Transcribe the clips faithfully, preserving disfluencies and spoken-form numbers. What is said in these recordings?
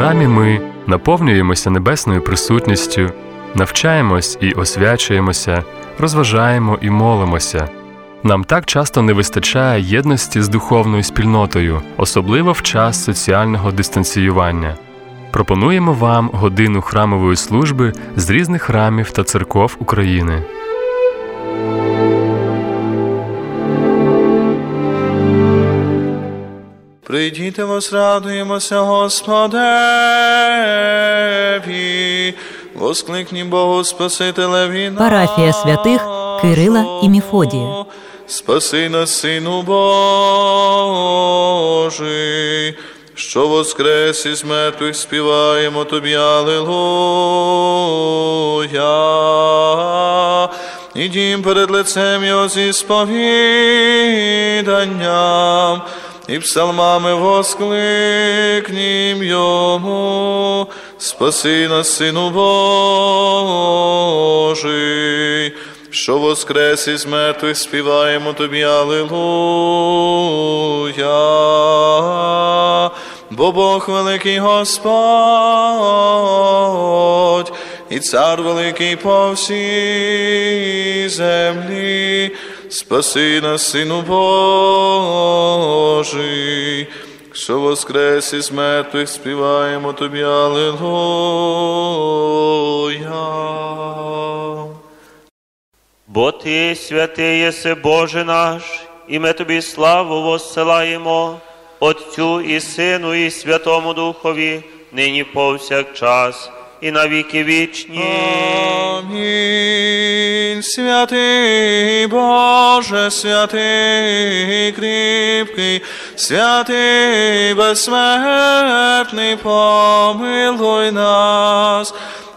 храмі ми наповнюємося небесною присутністю, навчаємось і освячуємося, розважаємо і молимося. Нам так часто не вистачає єдності з духовною спільнотою, особливо в час соціального дистанціювання. Пропонуємо вам годину храмової служби з різних храмів та церков України. Прийдіте, возрадуємося Господеві, воскликні Богу Спасителеві нашому. Парафія святих Кирила і Мефодія. Спаси нас, Сину Божий, що воскрес із мертвих, співаємо Тобі Алілуя. Ідім перед лицем Його зі сповіданням, і псалмами воскликнім Йому. Спаси нас, Сину Божий, що воскрес із мертвих, співаємо Тобі Алілуя. Бо Бог великий Господь, і Цар великий по всій землі. Спаси нас, Сину Божий, що воскрес із мертвих, співаємо Тобі Алілуя. Бо Ти, святий єси, Боже наш, і ми Тобі славу воссилаємо, Отцю і Сину і Святому Духові, нині повсякчас і на віки вічні. Амінь. Святий Боже, святий кріпкий, святий безсмертний, помилуй нас.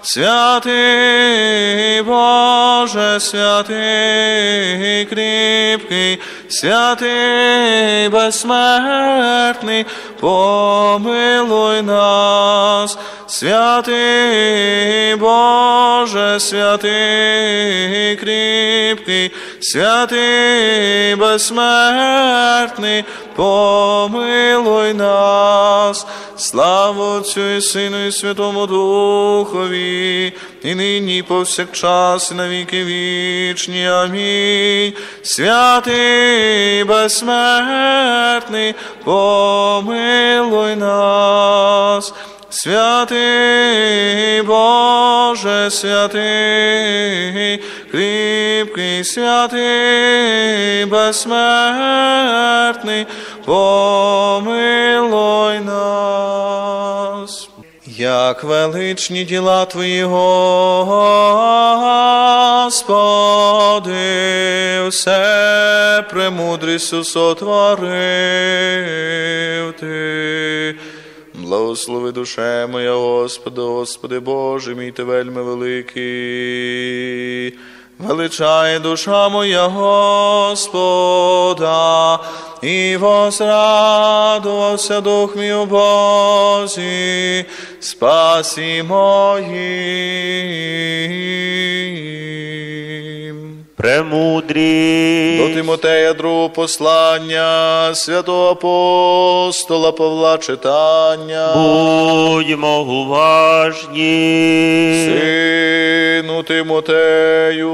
Святий Боже, святий кріпкий, святий безсмертний, помилуй нас. Святий Боже, святий кріпкий, святий безсмертний, помилуй нас. Слава Отцю і Сину і Святому Духові, і нині, і повсякчас, і на віки вічні. Амінь. Святий безсмертний, помилуй нас. Святий Боже, святий кріпкий, святий безсмертний, помилуй нас. Як величні діла Твої, Господи, все премудрістю сотворив Ти. Благослови душе моя, Господи, Господи Боже мій, Ти вельми великий. Величає душа моя Господа, і возрадувався дух мій у Бозі, спасі моїм. Премудрість. До Тимотея другого послання святого апостола Павла читання. Будьмо уважні. Сину Тимотею,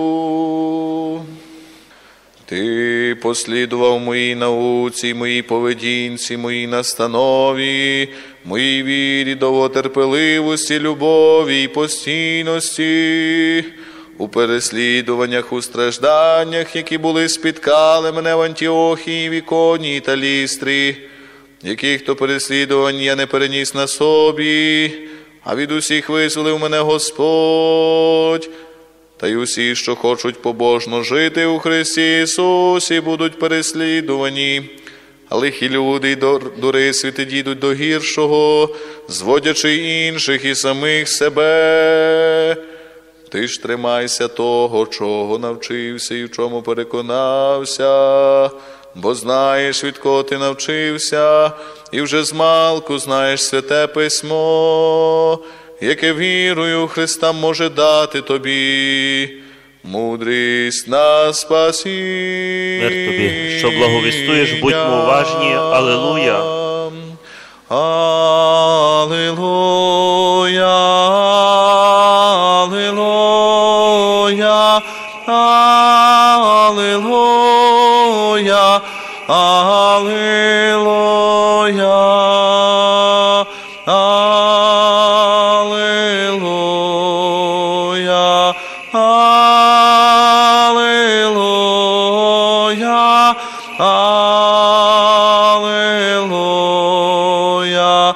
ти послідував моїй науці, моїй поведінці, моїй настанові, моїй вірі, довготерпеливості, любові і постійності, у переслідуваннях, у стражданнях, які були спіткали мене в Антіохії, в Іконії та Лістрі, яких то переслідувань я не переніс на собі, а від усіх визволив мене Господь. Та й усі, що хочуть побожно жити у Христі Ісусі, будуть переслідувані. А лихі люди й дури світи дійдуть до гіршого, зводячи інших і самих себе. Ти ж тримайся того, чого навчився і в чому переконався, бо знаєш, від кого ти навчився, і вже змалку знаєш святе письмо, яке вірою Христа може дати тобі мудрість на спасіння. Мир тобі, що благовістуєш, будьмо уважні. Алілуя. Алілуя, алілуя, алілуя, алілуя, алілуя, алілуя, алілуя,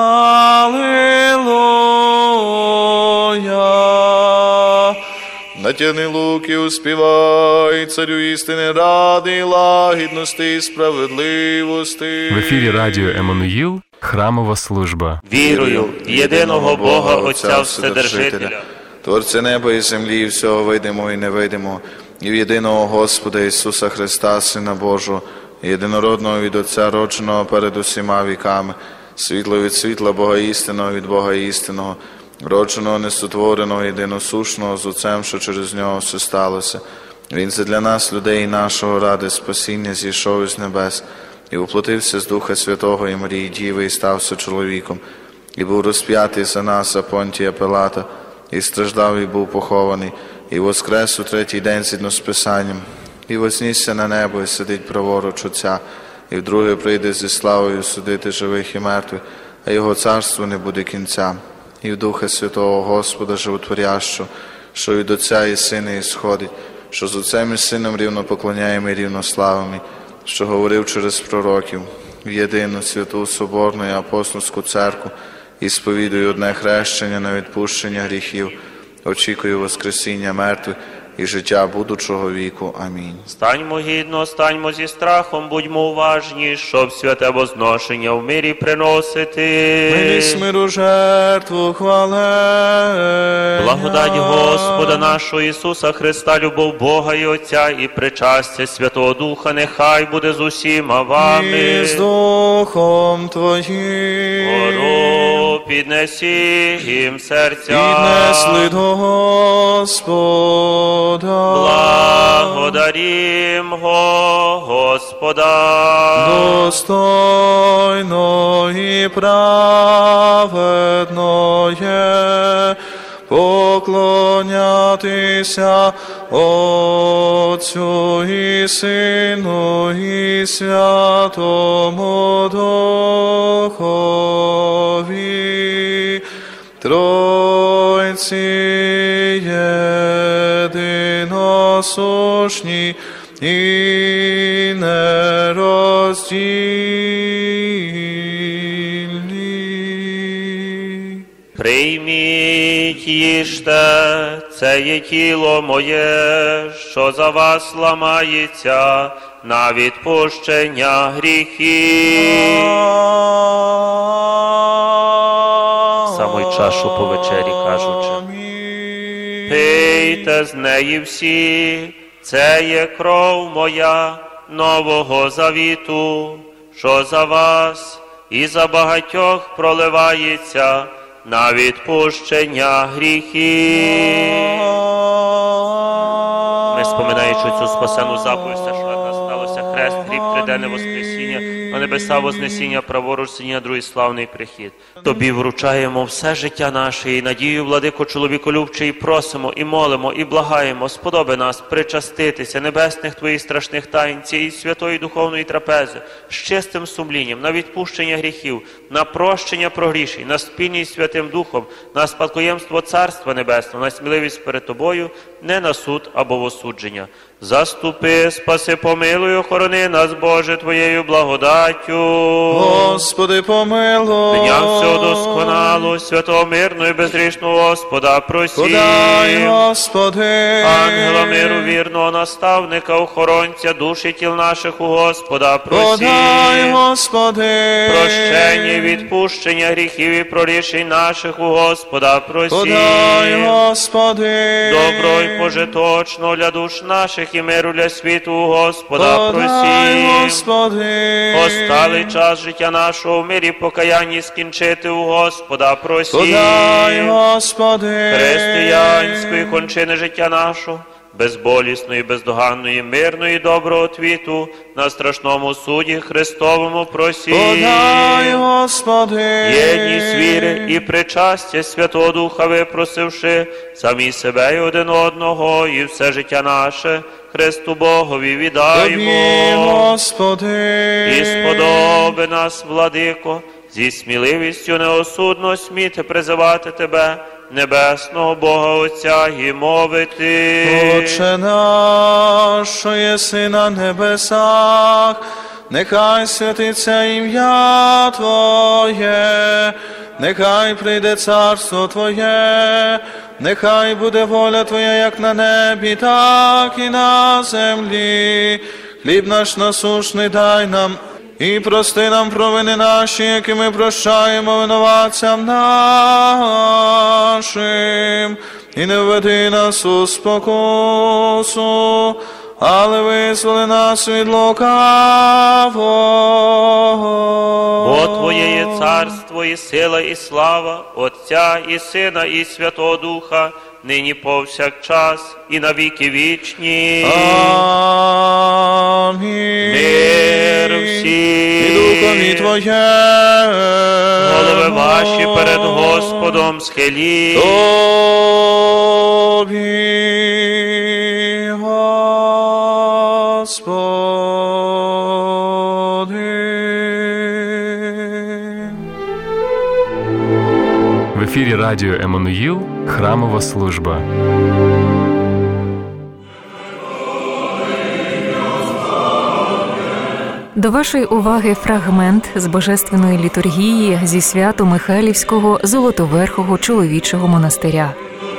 алілуя. Натягни луки, успівай, царю істини ради, лагідності і справедливості. В ефірі радіо Еммануїл, храмова служба. Вірую в єдиного Бога, Отця Вседержителя, Творця неба і землі, і всього видимого і невидимого, і в єдиного Господа Ісуса Христа, Сина Божого, єдинородного від Отця, родженого перед усіма віками, світло від світла, Бога істинного від Бога істинного, родженого, несотвореного, єдиносушного, з Отцем, що через Нього все сталося. Він це для нас, людей нашого, ради спасіння, зійшов із небес, і воплотився з Духа Святого і Марії Діви, і стався чоловіком, і був розп'ятий за нас, за Понтія Пилата, і страждав, і був похований, і воскрес у третій день згідно з Писанням, і вознісся на небо, і сидить праворуч Отця, і вдруге прийде зі славою судити живих і мертвих, а його царство не буде кінця. І в Духа Святого Господа Животворящого, що від Отця і Сина ісходить, що з Отцем і Сином рівно поклоняємо і рівно славимо, що говорив через пророків, в єдину святу Соборну і апостольську церкву, і сповідую одне хрещення на відпущення гріхів, очікую воскресіння мертвих і життя будучого віку. Амінь. Станьмо гідно, станьмо зі страхом, будьмо уважні, щоб святе возношення в мирі приносити. Милість миру жертву хвалення. Благодать Господа нашого Ісуса Христа, любов Бога і Отця, і причастя Святого Духа, нехай буде з усіма вами. І з Духом Твоїм. Гору піднесім серця. Піднесли до Господа. Благодарім Господа. Достойно і праведно є поклонятися Отцю і Сину і Святому Духові, Тройці єдиносушні і нероздільні. Прийміть, їжте, це є тіло моє, що за вас ламається на відпущення гріхів. Саме чашу по вечері кажучи. Пийте з неї всі, це є кров моя нового завіту, що за вас і за багатьох проливається на відпущення гріхів. Ми, споминаючи цю спасену заповідь, все, що так нас сталося, хрест, гріб, триденне воскресіння, на небеса вознесіння, праворуч сидіння, другий славний прихід. Тобі вручаємо все життя наше і надію, владико чоловіколюбчий, просимо і молимо, і благаємо, сподоби нас причаститися небесних Твоїх страшних тайн, цієї святої духовної трапези, з чистим сумлінням, на відпущення гріхів, на прощення прогрішень, на спільність Святим Духом, на спадкоємство Царства Небесного, на сміливість перед Тобою, не на суд або в осудження. Заступи, спаси, помилуй, охорони нас, Боже, Твоєю благодаттю. Господи, помилуй. Дня всього досконалу, святого, мирного і безгрішного Господа, просім. Подай, Господи. Ангела миру, вірного наставника, охоронця, душі тіл наших у Господа, просім. Подай, Господи. Прощення і відпущення гріхів і прорішень наших у Господа, просім. Подай, Господи. Добро і пожиточного для душ наших і миру для світу у Господа, Подай, просім. Господи. Осталий час життя нашого в мирі покаянні скінчити у Господа, просім. Подай, Господи. Християнської кончини життя нашого безболісної, бездоганної, мирної, доброго твіту на страшному суді Христовому просі. Подай, Господи. Єдність віри і причастя Святого Духа випросивши, самі себе і один одного, і все життя наше Христу Богові віддаємо. Тобі, Господи. І сподоби нас, Владико, зі сміливістю неосудно сміти призивати Тебе, небесного Бога Отця, і мовити. Отче наш, що єси на небесах, нехай святиться ім'я Твоє, нехай прийде царство Твоє, нехай буде воля Твоя, як на небі, так і на землі. Хліб наш насушний дай нам, і прости нам провини наші, які ми прощаємо винуватцям нашим. І не введи нас у спокусу, але визволи нас від лукавого. Бо Твоє є царство, і сила, і слава, Отця, і Сина, і Святого Духа, нині повсякчас, і на віки вічні. Амінь. Мир всім. І духові Твоє. Голови ваші перед Господом схилі. Тобі, Господи. В ефірі радіо Еммануїл «Храмова служба». До вашої уваги фрагмент з Божественної літургії зі Свято-Михайлівського Золотоверхого чоловічого монастиря.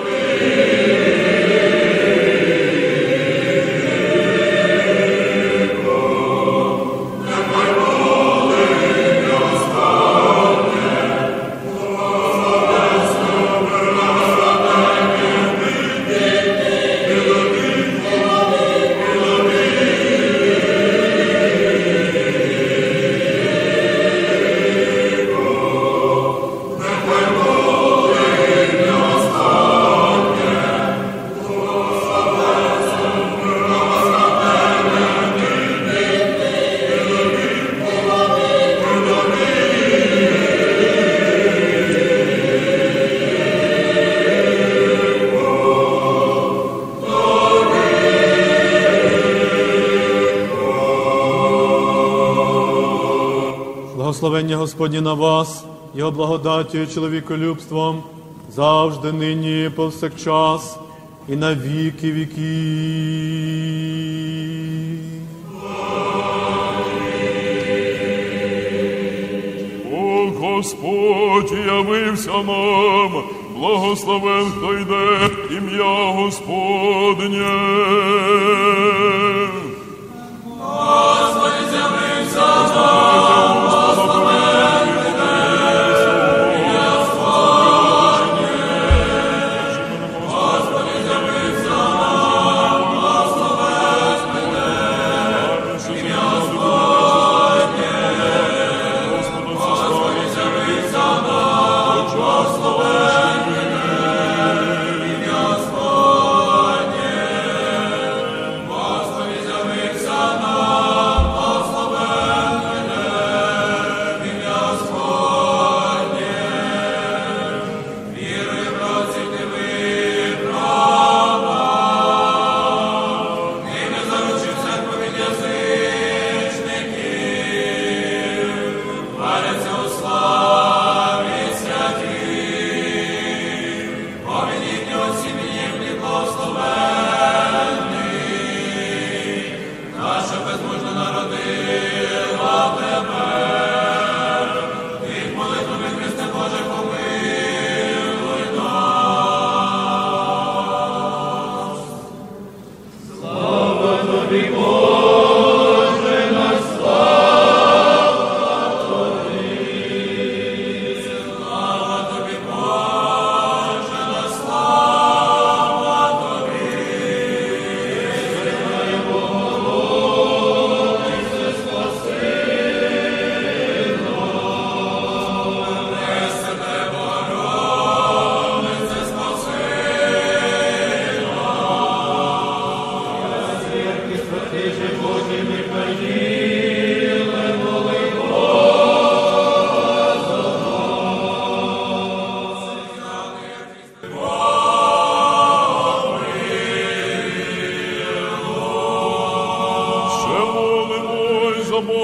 Благословення Господнє на вас, Його благодаттю і чоловіколюбством, завжди, нині, і повсякчас, і на віки віків. О, Господь явився нам, благословен, хто йде, ім'я Господнє. Господь з'явився нам, благословен, хто йде, ім'я Господнє. Господь з'явився нам, благословен, хто йде, ім'я Господнє. Господь з'явився нам, благословен, хто йде, ім'я Господнє. Господь з'явився нам, благословен.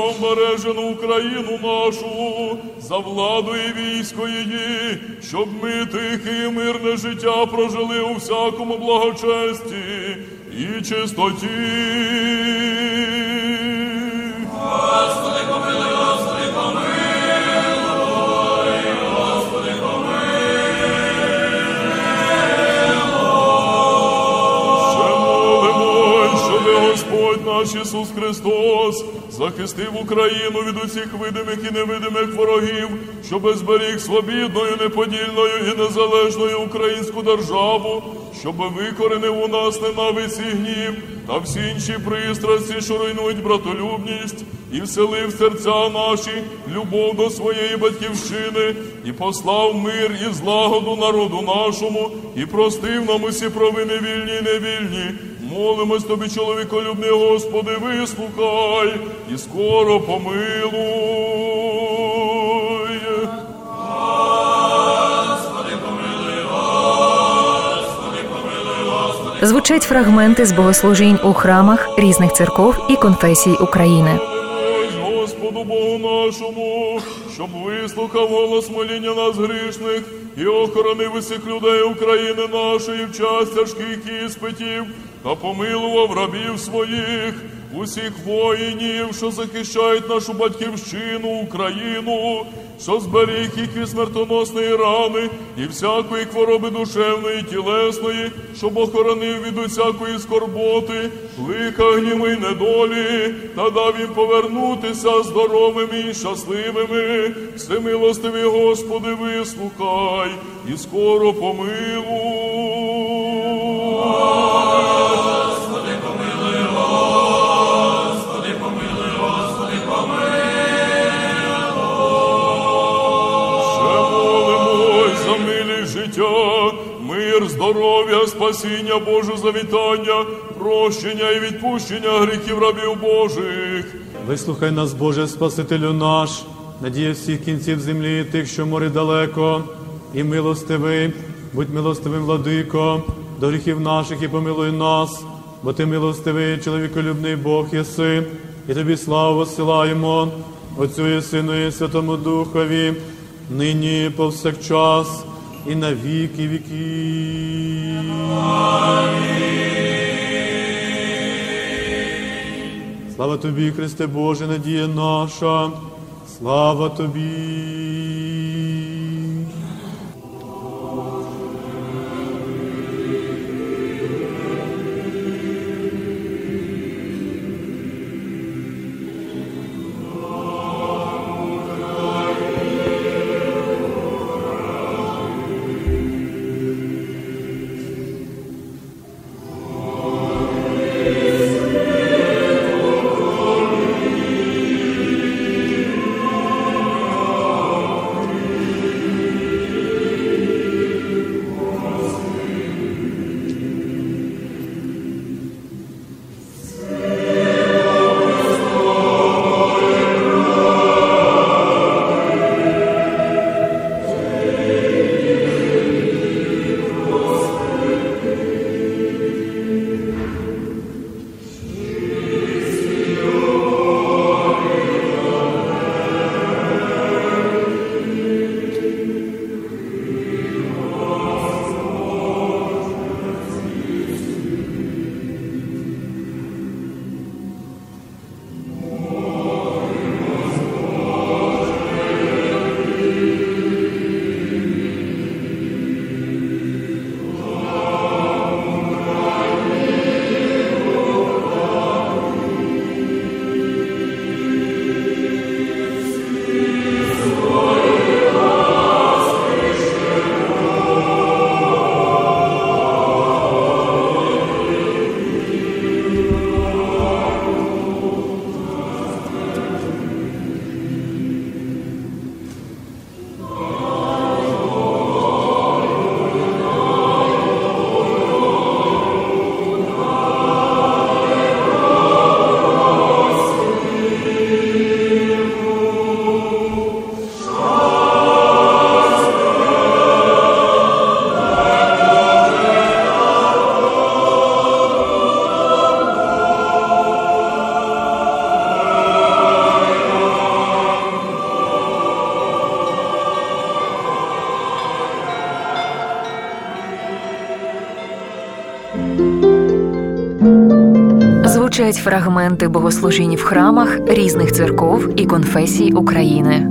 обережену Україну нашу, за владу і військо її, щоб ми тихе і мирне життя прожили у всякому благочесті і чистоті. Господи, помилуй, Господи, помилуй, Господи, Ще молимо, щоби Господь наш Ісус Христос захистив Україну від усіх видимих і невидимих ворогів, щоби зберіг свобідною, неподільною і незалежною українську державу, щоби викоренив у нас ненависть і гнів та всі інші пристрасті, що руйнують братолюбність, і вселив в серця наші любов до своєї батьківщини, і послав мир і злагоду народу нашому, і простив нам усі провини вільні і невільні. Молимось тобі, чоловіколюбний Господи, вислухай, і скоро помилуй. Звучать фрагменти з богослужінь у храмах різних церков і конфесій України. Молимось Господу Богу нашому, щоб вислухав голос моління нас грішних і охоронив усіх людей України нашої в час тяжких іспитів та помилував рабів своїх, усіх воїнів, що захищають нашу батьківщину, Україну, що зберіг їх від смертоносної рани і всякої хвороби душевної і тілесної, щоб охоронив від усякої скорботи, лиха, гніву й недолі, та дав їм повернутися здоровими і щасливими. Всемилостивий Господи, вислухай, і скоро помилуй. Життя, мир, здоров'я, спасіння, Боже завітання, прощення і відпущення гріхів рабів Божих. Вислухай нас, Боже, Спасителю наш, надія всіх кінців землі, тих, що море далеко, і милостивий, будь милостивим, владико, до гріхів наших і помилуй нас, бо ти милостивий, чоловіколюбний Бог єси, і тобі славу посилаємо, Отцю і Сину і Святому Духові, нині повсякчас і на віки віків. Слава тобі, Христе Боже, надія наша, слава тобі. звучать фрагменти богослужінь в храмах різних церков і конфесій України.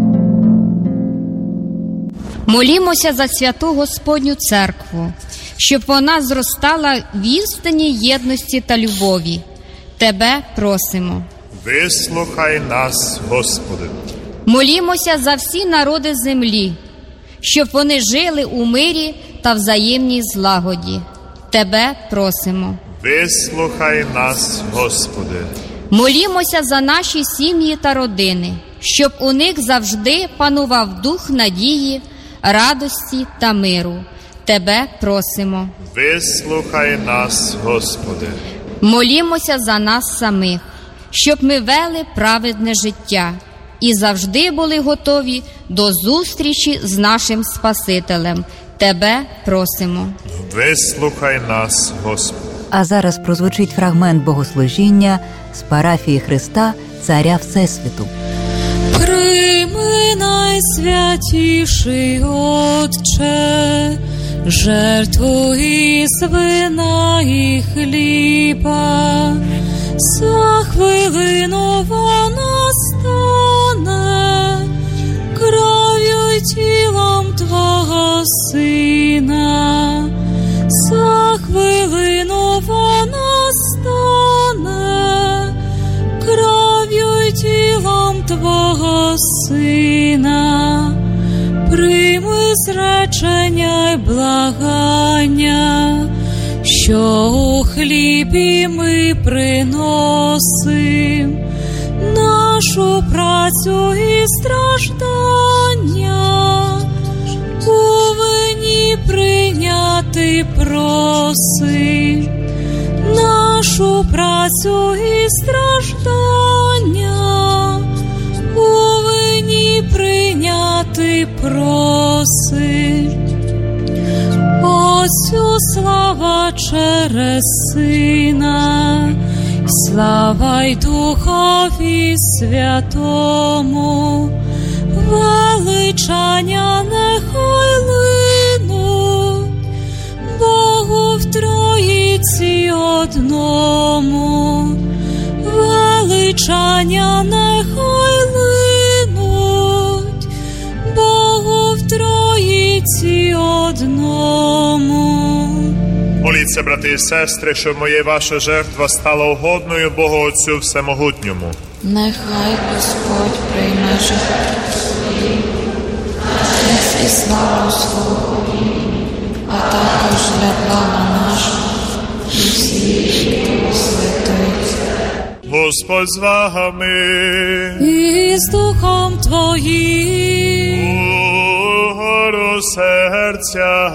Молімося за святу Господню церкву, щоб вона зростала в істинній єдності та любові. Тебе просимо. Вислухай нас, Господи. Молімося за всі народи землі, щоб вони жили у мирі та взаємній злагоді. Тебе просимо. Вислухай нас, Господи. Молімося за наші сім'ї та родини, щоб у них завжди панував дух надії, радості та миру. Тебе просимо. Вислухай нас, Господи. Молімося за нас самих, щоб ми вели праведне життя і завжди були готові до зустрічі з нашим Спасителем. Тебе просимо. Вислухай нас, Господи. А зараз прозвучить фрагмент богослужіння з парафії Христа, Царя Всесвіту. Прийми, найсвятіший Отче, жертву із вина і хліба, за хвилину вона стане кров'ю й тілом Твого Сина, за хвилину вона стане кров'ю й тілом Твого Сина. Прийми зречення й благання, що у хлібі ми приносим, нашу працю і страждання у вині прийняти просим, нашу працю і страждання у вині прийняти просим. Отцю слава через Сина, й слава й Духові Святому, величання нехай линуть Богу в Троїці одному, величання нехай линуть Богу в Троїці одному. Моліться, брати і сестри, щоб моя ваша жертва стала угодною Богу Отцю Всемогутньому. Нехай Господь прийме жертву свою, честь і славу свого імені, а також для блага нашого і всіх, хто святується. Господь з вами. І з Духом Твоїм. Угору серця.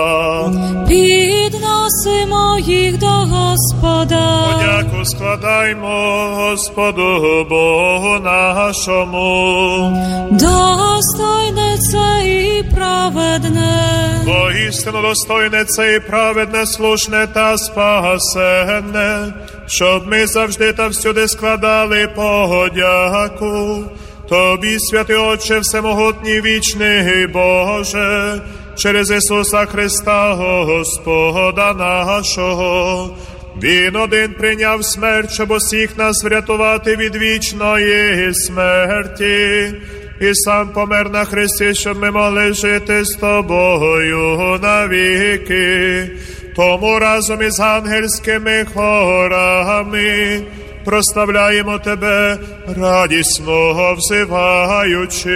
Підносимо їх до Господа. Подяку складаймо Господу Богу нашому. Достойне це і праведне. Бо істинно достойне це і праведне, слушне та спасенне, щоб ми завжди та всюди складали подяку Тобі, святий Отче, всемогутній вічний Боже, через Ісуса Христа, Господа нашого. Він один прийняв смерть, щоб усіх нас врятувати від вічної смерті, і сам помер на хресті, щоб ми могли жити з Тобою навіки. Тому разом із ангельськими хорами прославляємо Тебе, радісно взиваючи.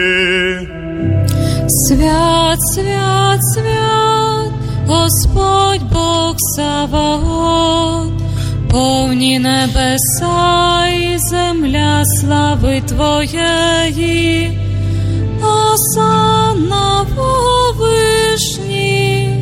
Свят, свят, свят, Господь Бог Саваоф, повні небеса і земля слави Твоєї. Осанна во вишні,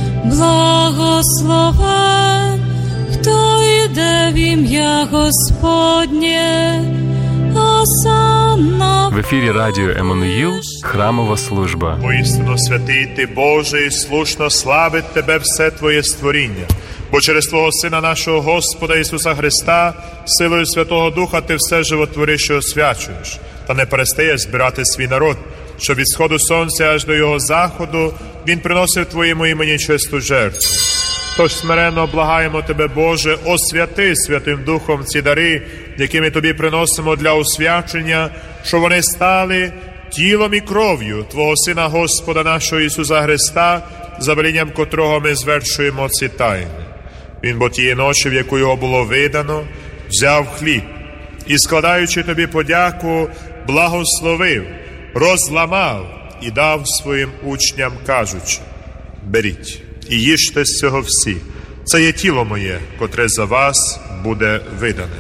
благословен, хто йде в ім'я Господнє. Осанна. В ефірі радіо Еммануїл, храмова служба. Воістину святий Ти, Боже, і слушно славить Тебе все Твоє створіння. Бо через Твого Сина нашого Господа Ісуса Христа, силою Святого Духа Ти все животвориш і освячуєш, та не перестаєш збирати свій народ, щоб від сходу сонця аж до його заходу Він приносив Твоєму імені чисту жертву. Тож смиренно благаємо Тебе, Боже, освяти Святим Духом ці дари, які ми Тобі приносимо для освячення, що вони стали тілом і кров'ю Твого Сина Господа нашого Ісуса Христа, за велінням котрого ми звершуємо ці тайни. Він бо тієї ночі, в яку його було видано, взяв хліб і, складаючи Тобі подяку, благословив, розламав і дав своїм учням, кажучи: беріть і їжте з цього всі. Це є тіло моє, котре за вас буде видане.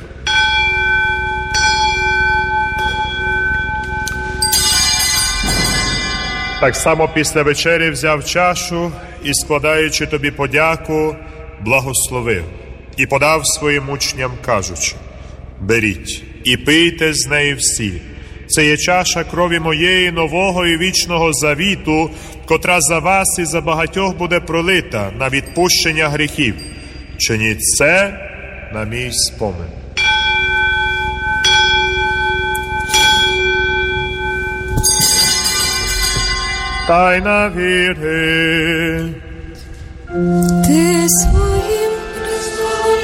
Так само після вечері взяв чашу і, складаючи Тобі подяку, благословив і подав своїм учням, кажучи: беріть і пийте з неї всі. Це є чаша крові моєї нового і вічного завіту, котра за вас і за багатьох буде пролита на відпущення гріхів. Чиніть це на мій спомин. Тайна віри. Ти своїм Христом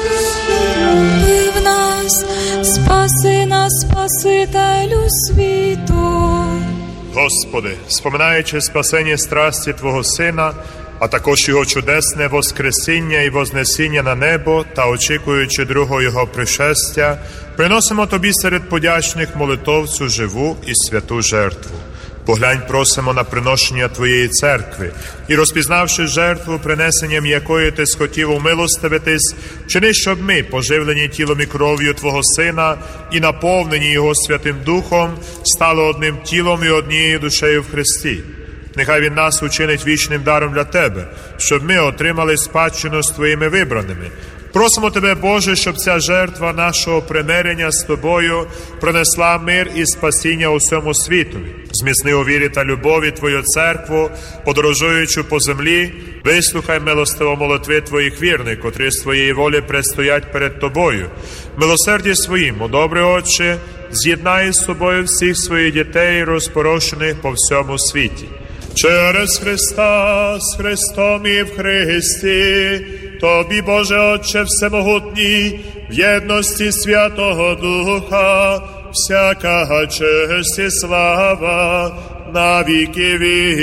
воскресив нас, спаси нас, Спасителю світу. Господи, споминаючи спасення страсті Твого Сина, а також Його чудесне воскресіння і вознесіння на небо та очікуючи другого Його пришестя, приносимо Тобі серед подячних молитов цю живу і святу жертву. Поглянь, просимо, на приношення Твоєї церкви, і, розпізнавши жертву, принесенням якої Ти схотів умилостивитись, вчини, щоб ми, поживлені тілом і кров'ю Твого Сина і наповнені Його Святим Духом, стали одним тілом і однією душею в Христі. Нехай Він нас учинить вічним даром для Тебе, щоб ми отримали спадщину з Твоїми вибраними. Просимо Тебе, Боже, щоб ця жертва нашого примирення з Тобою принесла мир і спасіння усьому світові. Зміцни у вірі та любові Твою церкву, подорожуючи по землі, вислухай милостиво молитви Твоїх вірних, котрі з Твоєї волі предстоять перед Тобою. Милосерді своїм, о добрий Отче, з'єднай з собою всіх своїх дітей, розпорошених по всьому світі. Через Христа, з Христом і в Христі, Тобі, Боже Отче Всемогутній, в єдності Святого Духа, всяка честь і слава на віки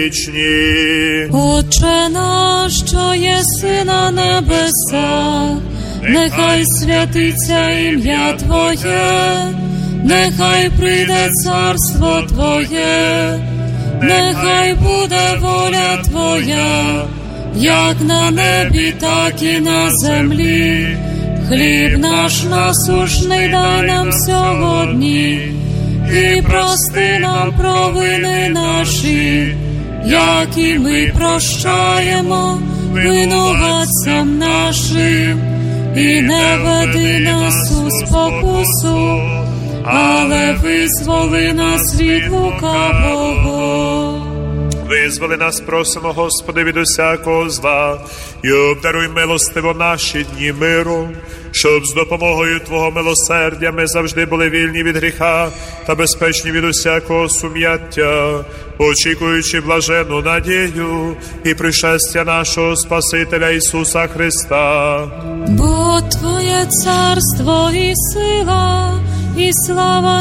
вічні. Отче наш, що єси на небесах, нехай святиться ім'я Твоє, нехай прийде царство Твоє, нехай буде воля Твоя, як на небі, так і на землі. Хліб наш насущний дай нам сьогодні, і прости нам провини наші, як і ми прощаємо винуватцям нашим. І не веди нас у спокусу, але визволи нас від лукавого. Визволи нас, просимо, Господи, від усякого зла, і обдаруй милостиво наші дні миром, щоб з допомогою Твого милосердя ми завжди були вільні від гріха та безпечні від усякого сум'яття, очікуючи блаженну надію і пришестя нашого Спасителя Ісуса Христа. Бо Твоє царство і сила, і слава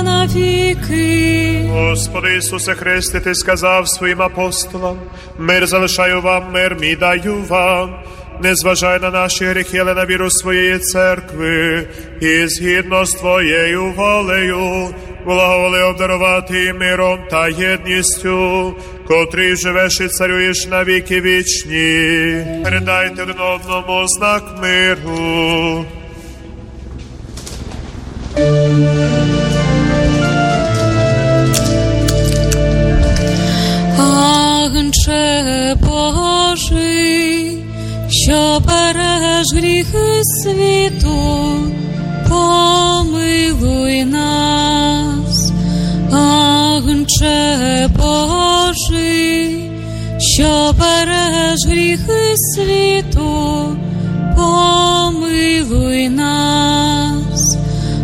навіки. Господи Ісусе Христе, Ти сказав своїм апостолам: мир залишаю вам, мир мій даю вам. Не зважай на наші гріхи, але на віру своєї церкви, і згідно з Твоєю волею благоволи обдарувати миром та єдністю, котрий живеш і царюєш на віки вічні. Передайте один одному знак миру. Агнче Божий, що береш гріхи світу, помилуй нас. Агнче Божий, що береш гріхи світу, помилуй нас.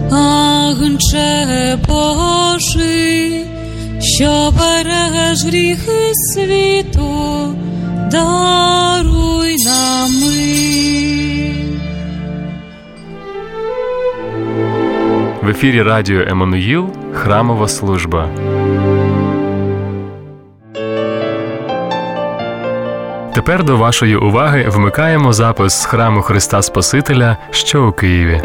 Агнче Божий, що береш гріхи світу, даруй нам мир. ефірі радіо Еммануїл «Храмова служба». Тепер до вашої уваги вмикаємо запис з Храму Христа Спасителя, що у Києві.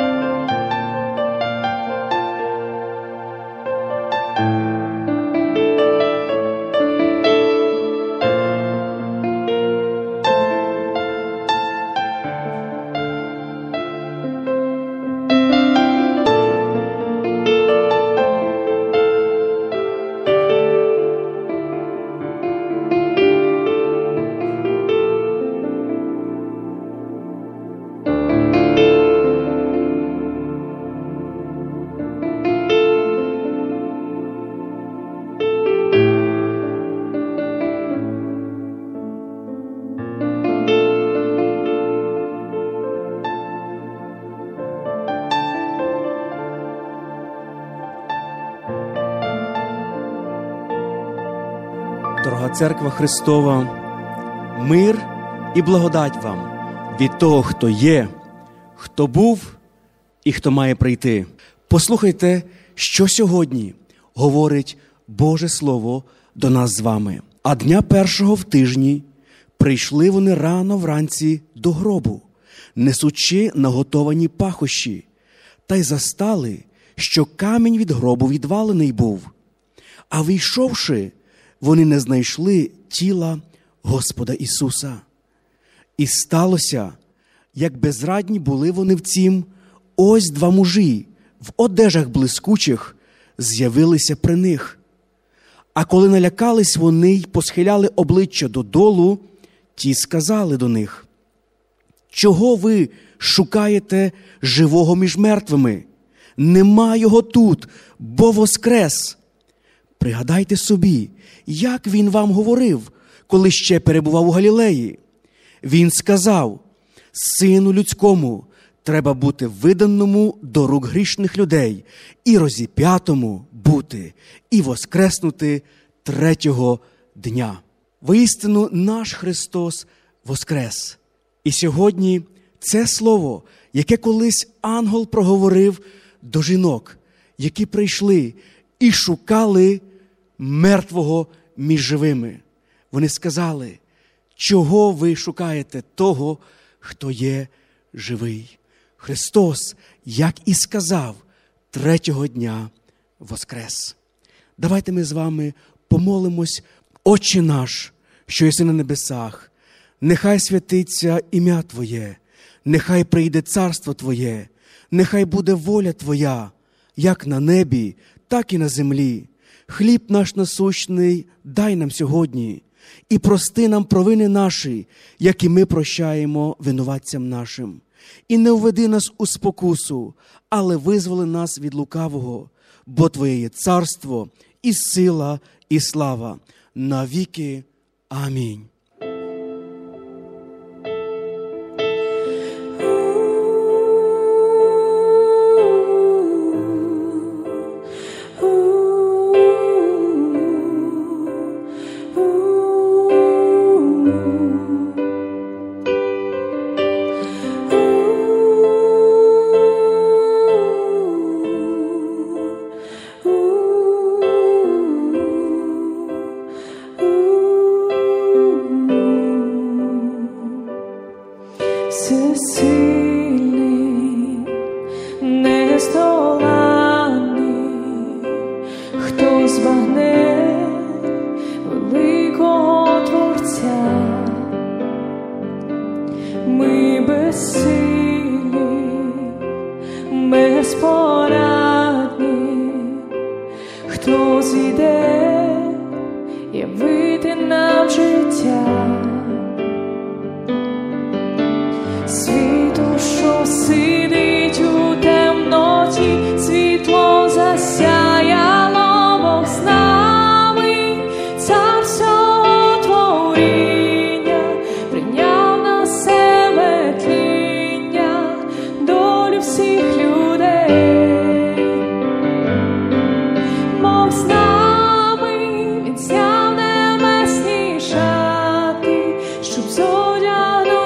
Дорога Церква Христова, мир і благодать вам від того, хто є, хто був і хто має прийти. Послухайте, що сьогодні говорить Боже Слово до нас з вами. А дня першого в тижні прийшли вони рано вранці до гробу, несучи наготовані пахощі, та й застали, що камінь від гробу відвалений був. А війшовши, вони не знайшли тіла Господа Ісуса. І сталося, як безрадні були вони в цім, ось два мужі в одежах блискучих з'явилися при них. А коли налякались вони й посхиляли обличчя додолу, ті сказали до них: «Чого ви шукаєте живого між мертвими? Нема його тут, бо воскрес!» Пригадайте собі, як він вам говорив, коли ще перебував у Галілеї. Він сказав: «Сину людському треба бути виданому до рук грішних людей, і розіп'ятому бути, і воскреснути третього дня». Воістину наш Христос воскрес. І сьогодні це слово, яке колись ангел проговорив до жінок, які прийшли і шукали мертвого між живими. Вони сказали: «Чого ви шукаєте того, хто є живий?» Христос, як і сказав, третього дня воскрес. Давайте ми з вами помолимось. Отче наш, що єси на небесах, нехай святиться ім'я Твоє, нехай прийде царство Твоє, нехай буде воля Твоя, як на небі, так і на землі. Хліб наш насущний дай нам сьогодні, і прости нам провини наші, як і ми прощаємо винуватцям нашим. І не введи нас у спокусу, але визволи нас від лукавого, бо Твоє є царство, і сила, і слава навіки. Амінь.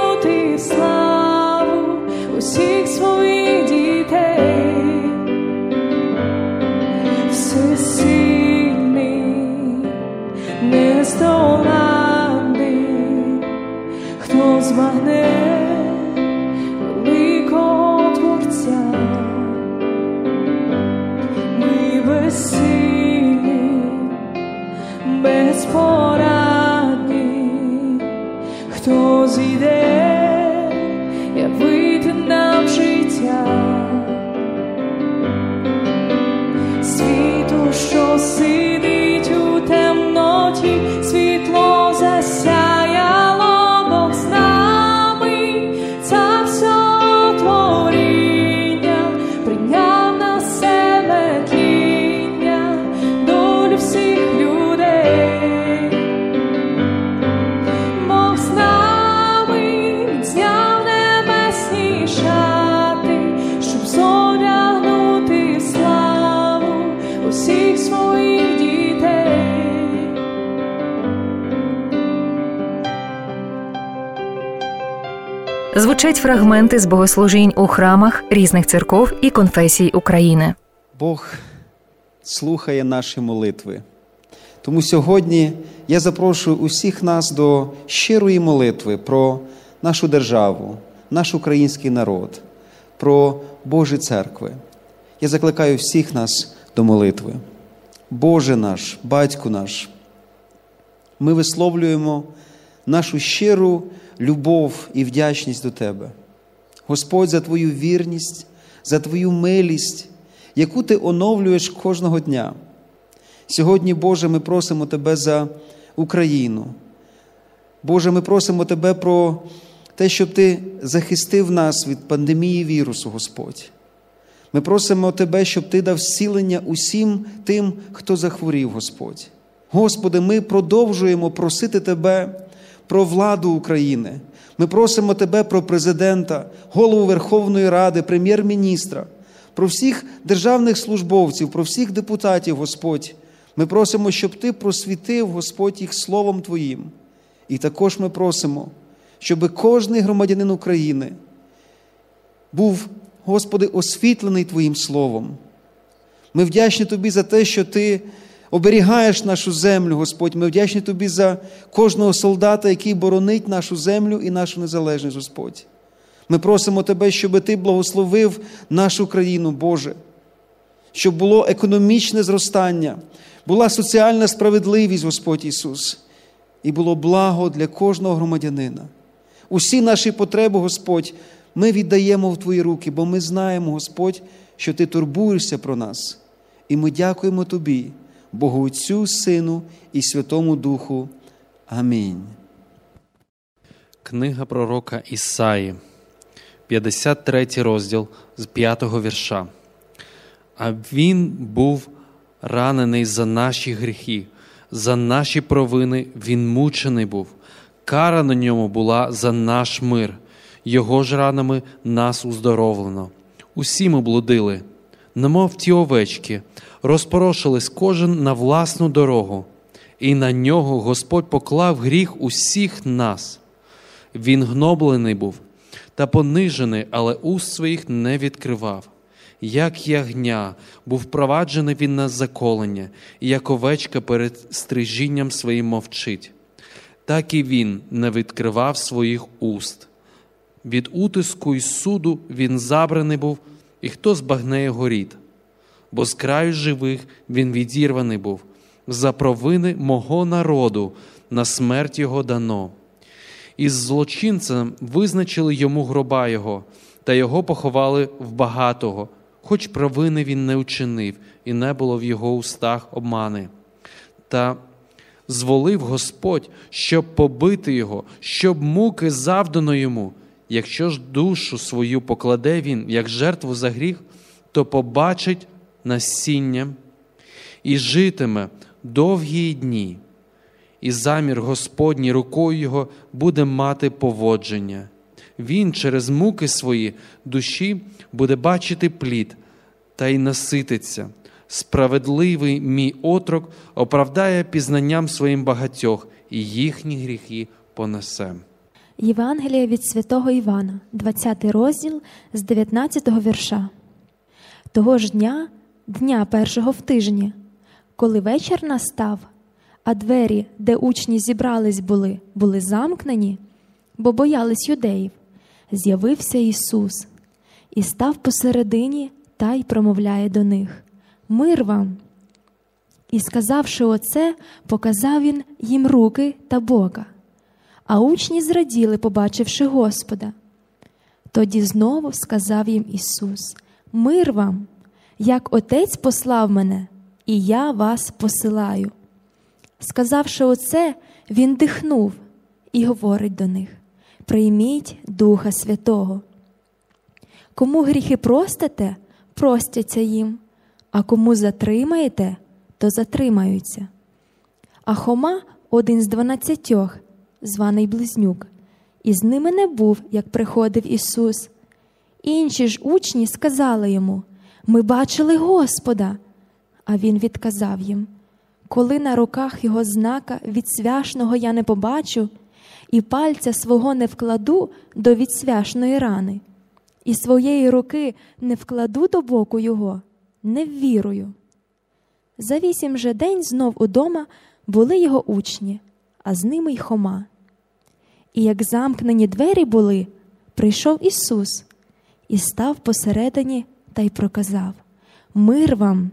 Всіх своїх дітей безпорадний, хто зійде явити нам життя, світу, що сидить у темноті, світло засяяло, Бог з нами, царство творіння, прийняв на себе тління, долю всіх людей. Бог з нами, зняв небесні шати, щоб зодягнути славу усіх своїх дітей. Звучать фрагменти з богослужінь у храмах різних церков і конфесій України. Бог слухає наші молитви. Тому сьогодні я запрошую усіх нас до щирої молитви про нашу державу, наш український народ, про Божі церкви. Я закликаю всіх нас до молитви. Боже наш, Батько наш, ми висловлюємо нашу щиру любов і вдячність до Тебе. Господь, за Твою вірність, за Твою милість, яку Ти оновлюєш кожного дня. Сьогодні, Боже, ми просимо Тебе за Україну. Боже, ми просимо Тебе про те, щоб Ти захистив нас від пандемії вірусу, Господь. Ми просимо Тебе, щоб Ти дав зцілення усім тим, хто захворів, Господь. Господи, ми продовжуємо просити Тебе про владу України. Ми просимо Тебе про президента, голову Верховної Ради, прем'єр-міністра, про всіх державних службовців, про всіх депутатів, Господь. Ми просимо, щоб Ти просвітив, Господь, їх Словом Твоїм. І також ми просимо, щоб кожний громадянин України був, Господи, освітлений Твоїм Словом. Ми вдячні Тобі за те, що Ти оберігаєш нашу землю, Господь. Ми вдячні Тобі за кожного солдата, який боронить нашу землю і нашу незалежність, Господь. Ми просимо Тебе, щоб Ти благословив нашу країну, Боже, щоб було економічне зростання, була соціальна справедливість, Господь Ісус, і було благо для кожного громадянина. Усі наші потреби, Господь, ми віддаємо в Твої руки, бо ми знаємо, Господь, що Ти турбуєшся про нас. І ми дякуємо Тобі, Богу Отцю, Сину і Святому Духу. Амінь. Книга пророка Ісаї, п'ятдесят третій розділ з п'ятого вірша. А він був ранений за наші гріхи, за наші провини він мучений був. Кара на ньому була за наш мир, його ж ранами нас уздоровлено. Усі ми блудили, немов ті овечки, розпорошились кожен на власну дорогу, і на нього Господь поклав гріх усіх нас. Він гноблений був та понижений, але уст своїх не відкривав. Як ягня був впроваджений він на заколення, і як овечка перед стрижінням своїм мовчить. Так і він не відкривав своїх уст. Від утиску й суду він забраний був, і хто збагне його рід? Бо з краю живих він відірваний був. За провини мого народу на смерть його дано. Із злочинцем визначили йому гроба його, та його поховали в багатого, хоч провини він не учинив, і не було в його устах обмани. Та зволив Господь, щоб побити його, щоб муки завдано йому. Якщо ж душу свою покладе він, як жертву за гріх, то побачить насіння і житиме довгі дні. І замір Господній рукою його буде мати поводження. Він через муки свої душі буде бачити плід та й насититься. Справедливий мій отрок оправдає пізнанням своїм багатьох, і їхні гріхи понесе. Євангелія від святого Івана, двадцятий розділ з дев'ятнадцятого вірша. Того ж дня, дня першого в тижні, коли вечір настав, а двері, де учні зібрались були, були замкнені, бо боялись юдеїв, з'явився Ісус і став посередині та й промовляє до них: «Мир вам!» І, сказавши оце, показав він їм руки та бока. А учні зраділи, побачивши Господа. Тоді знову сказав їм Ісус: «Мир вам! Як Отець послав мене, і я вас посилаю». Сказавши оце, він дихнув і говорить до них: «Прийміть Духа Святого. Кому гріхи простите, простяться їм, а кому затримаєте, то затримаються». А Хома, один з дванадцятьох, званий Близнюк, із ними не був, як приходив Ісус. Інші ж учні сказали йому: «Ми бачили Господа». А він відказав їм: «Коли на руках його знака відсвяшного я не побачу, і пальця свого не вкладу до відсвяшної рани, і своєї руки не вкладу до боку його, не ввірую». За вісім же день знов удома були його учні, а з ними й Хома. І як замкнені двері були, прийшов Ісус і став посередині та й проказав: «Мир вам!»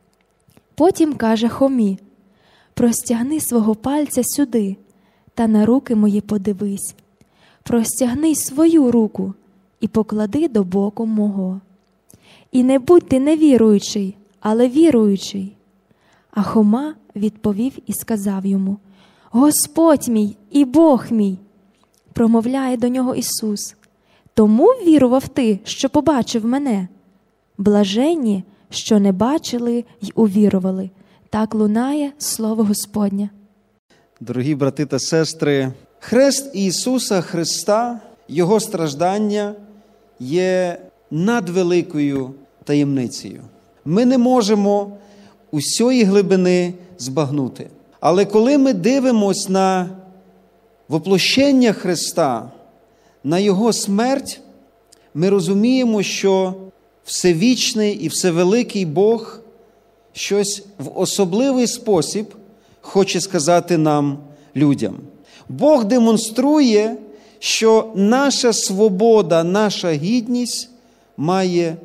Потім каже Хомі: «Простягни свого пальця сюди та на руки мої подивись. Простягни свою руку і поклади до боку мого. І не будь ти невіруючий, але віруючий». А Хома відповів і сказав йому: «Господь мій і Бог мій!» Промовляє до нього Ісус: «Тому ввірував ти, що побачив мене? Блаженні, що не бачили й увірували». Так лунає слово Господнє. Дорогі брати та сестри, хрест Ісуса Христа, Його страждання є надвеликою таємницею. Ми не можемо усьої глибини збагнути. Але коли ми дивимось на воплощення Христа, на Його смерть, ми розуміємо, що всевічний і всевеликий Бог щось в особливий спосіб хоче сказати нам, людям. Бог демонструє, що наша свобода, наша гідність має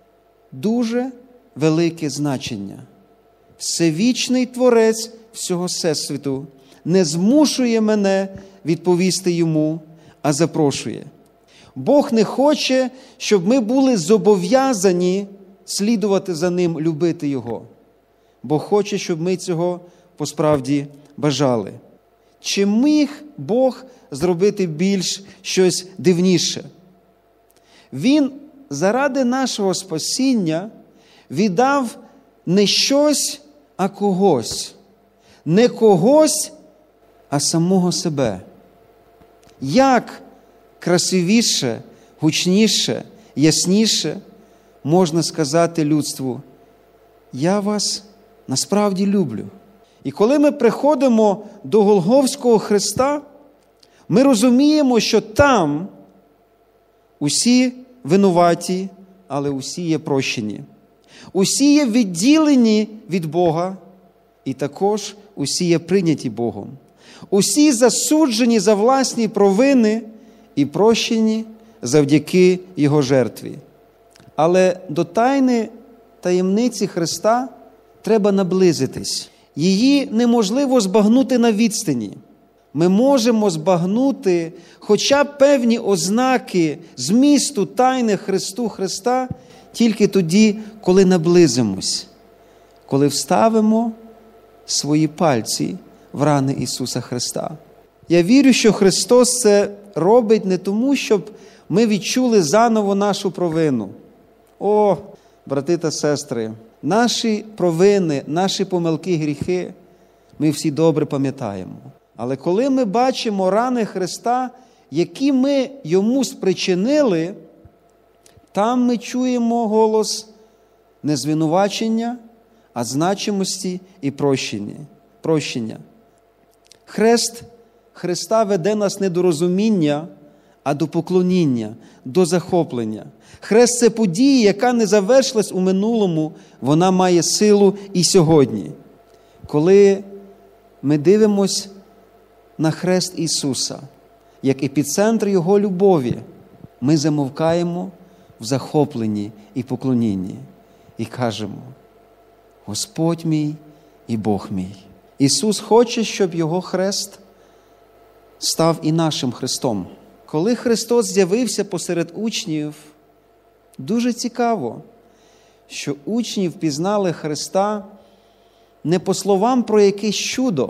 дуже велике значення. Всевічний Творець всього всесвіту не змушує мене відповісти йому, а запрошує. Бог не хоче, щоб ми були зобов'язані слідувати за ним, любити його. Бог хоче, щоб ми цього посправді бажали. Чи міг Бог зробити більш щось дивніше? Він заради нашого спасіння віддав не щось, а когось. Не когось, а самого себе. Як красивіше, гучніше, ясніше можна сказати людству: «Я вас насправді люблю». І коли ми приходимо до Голгофського хреста, ми розуміємо, що там усі винуваті, але усі є прощені. Усі є відділені від Бога, і також усі є прийняті Богом. Усі засуджені за власні провини і прощені завдяки Його жертві. Але до тайни таємниці Христа треба наблизитись. Її неможливо збагнути на відстані. Ми можемо збагнути хоча б певні ознаки змісту тайни Христу Христа тільки тоді, коли наблизимось, коли вставимо свої пальці в рани Ісуса Христа. Я вірю, що Христос це робить не тому, щоб ми відчули заново нашу провину. О, брати та сестри, наші провини, наші помилки, гріхи ми всі добре пам'ятаємо. Але коли ми бачимо рани Христа, які ми Йому спричинили, там ми чуємо голос не звинувачення, а значимості і прощення. Хрест Христа веде нас не до розуміння, а до поклоніння, до захоплення. Хрест – це подія, яка не завершилась у минулому, вона має силу і сьогодні. Коли ми дивимось на хрест Ісуса, як епіцентр Його любові, ми замовкаємо в захопленні і поклонінні і кажемо: «Господь мій і Бог мій. Ісус хоче, щоб Його хрест став і нашим хрестом. Коли Христос з'явився посеред учнів, дуже цікаво, що учні впізнали Христа не по словам про якесь чудо.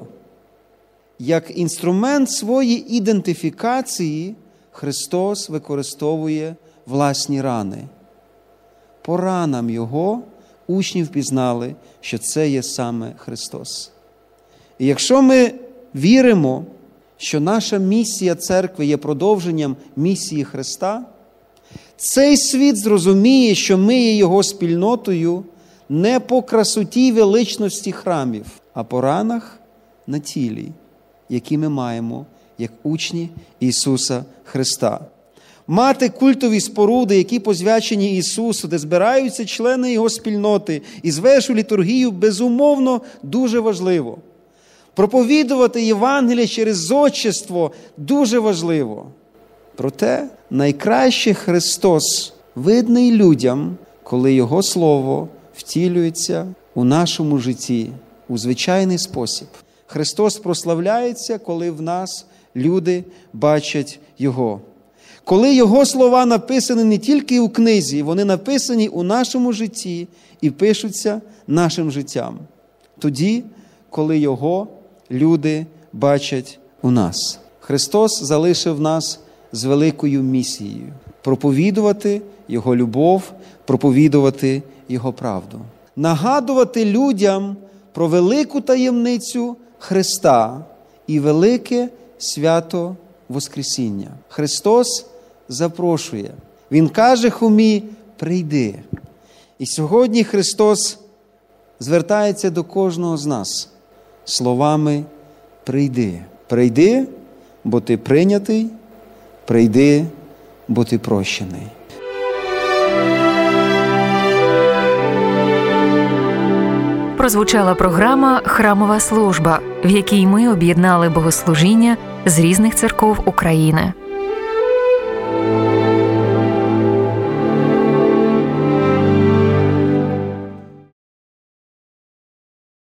Як інструмент своєї ідентифікації Христос використовує власні рани. По ранам Його учні впізнали, що це є саме Христос. І якщо ми віримо, що наша місія церкви є продовженням місії Христа, цей світ зрозуміє, що ми є Його спільнотою не по красоті й величності храмів, а по ранах на тілі, які ми маємо, як учні Ісуса Христа. Мати культові споруди, які посвячені Ісусу, де збираються члени Його спільноти і звершують літургію, безумовно, дуже важливо. Проповідувати Євангеліє через зодчество дуже важливо. Проте найкраще Христос видний людям, коли Його Слово втілюється у нашому житті у звичайний спосіб. Христос прославляється, коли в нас люди бачать Його. Коли Його слова написані не тільки у книзі, вони написані у нашому житті і пишуться нашим життям. Тоді, коли Його люди бачать у нас. Христос залишив нас з великою місією – проповідувати Його любов, проповідувати Його правду. Нагадувати людям про велику таємницю Христа і велике свято Воскресіння. Христос запрошує. Він каже Хомі: прийди. І сьогодні Христос звертається до кожного з нас словами: прийди. Прийди, бо ти прийнятий, прийди, бо ти прощений. Прозвучала програма «Храмова служба», в якій ми об'єднали богослужіння з різних церков України.